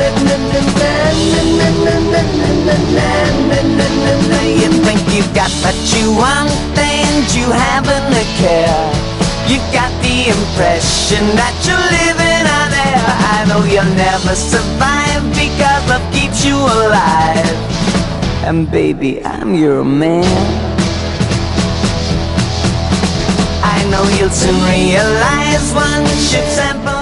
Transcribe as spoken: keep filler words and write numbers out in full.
You think you've got what you want and you haven't a care. You got the impression that you're living out there. I know you'll never survive because love keeps you alive. And baby, I'm your man. I know you'll soon realize one ship's and